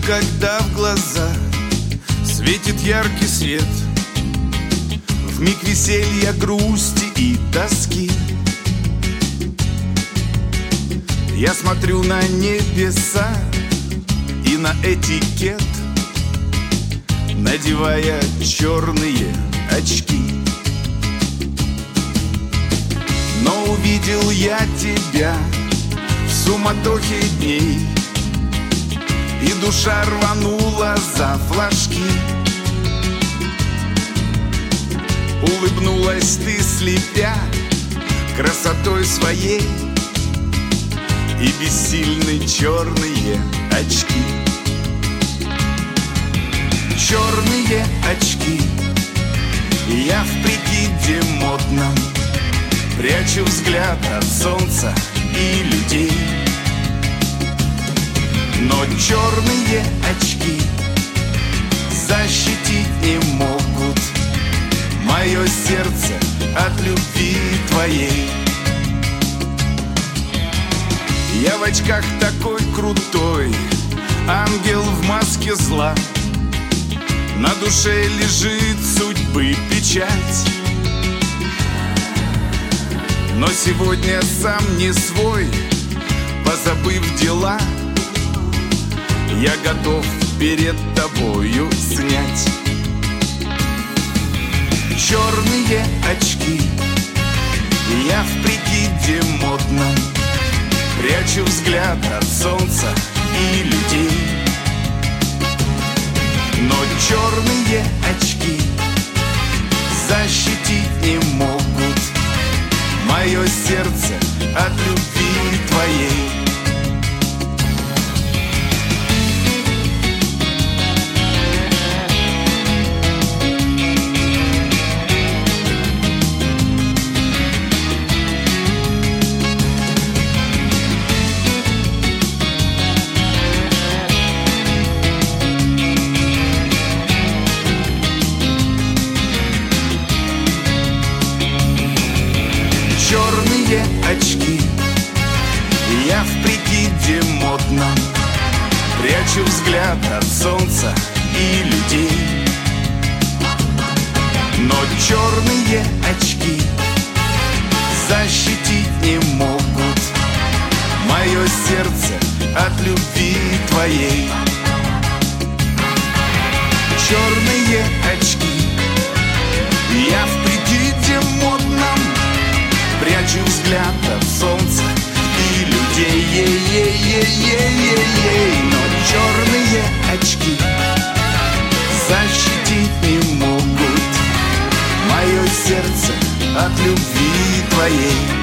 когда в глаза светит яркий свет, вмиг веселья, грусти и тоски. Я смотрю на небеса и на этикет, надевая черные очки. Но увидел я тебя в суматохе дней, и душа рванула за флажки. Улыбнулась ты, слепя красотой своей, и бессильны черные очки. Черные очки, я в прикиде модном прячу взгляд от солнца и людей. Но черные очки защитить не могут мое сердце от любви твоей. Я в очках такой крутой, ангел в маске зла, на душе лежит судьбы печать. Но сегодня сам не свой, позабыв дела, я готов перед тобою снять черные очки. Я в прикиде модном прячу взгляд от солнца и людей. Но черные очки защитить не могут мое сердце от любви твоей. Черные очки, я в прикиде модном прячу взгляд от солнца и людей. Но черные очки защитить не могут мое сердце от любви твоей. Черные очки, я в прикиде модном прячу взгляд от солнца и людей. Но черные очки защитить не могут мое сердце от любви твоей.